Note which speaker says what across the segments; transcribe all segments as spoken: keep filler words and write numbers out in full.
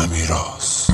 Speaker 1: میراث.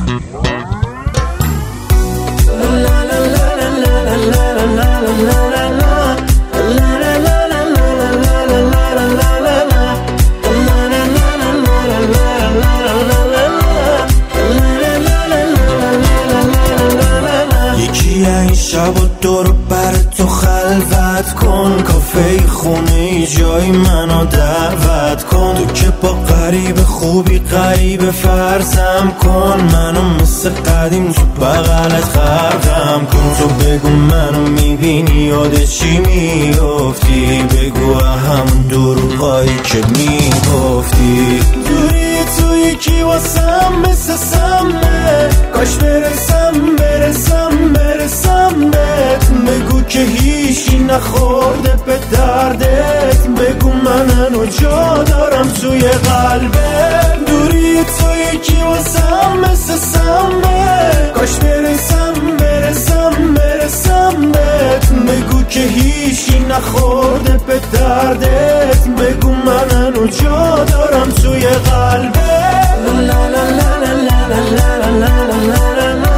Speaker 2: یکی این شب و دور بر تو خلوت کن، کافه خونه جای منو دعوت کن. تو که با غریب خوبی غریب فرضم کن، منو مثل قدیم تو بغلت خرقم کن. تو بگو منو میبینی یاد چی میافتی، بگو همون دروغایی که میگفتی. دوری تو یکی واسم مثل سمه، کاش برسم برسم برسم بهت. بگو که هیچی نخورده به دردت، بگو من هنو جا دارم توی قلبت. دوری تو یکی واسم مثل سمه، کاش برسم برسم برسم بهت. بگو که هیچی نخورده به دردت، بگو من هنو جا دارم توی قلبت. لا لا لا لا لا لا لا لا لا لا.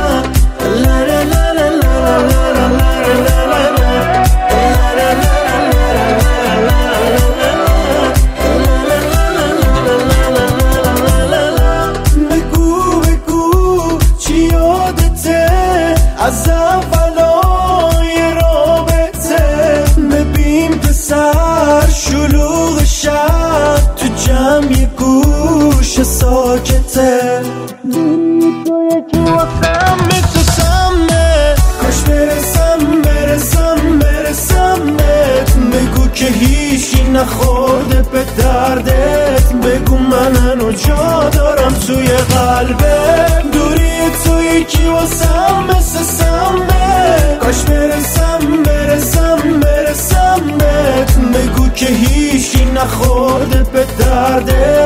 Speaker 2: از اولای رابطه ببین پسر شلوغ شب تو جمع یه گوش ساکته. دوری تو یکی واسم مثل سمه، کاش برسم برسم برسم بهت. بگو که هیچی نخورده به دردت، بگو من هنو جا دارم توی قلبت. دوری تو یکی واسم مثل سمه، کاش برسم برسم برسم بهت. بگو که هیچی نخورده به دردت،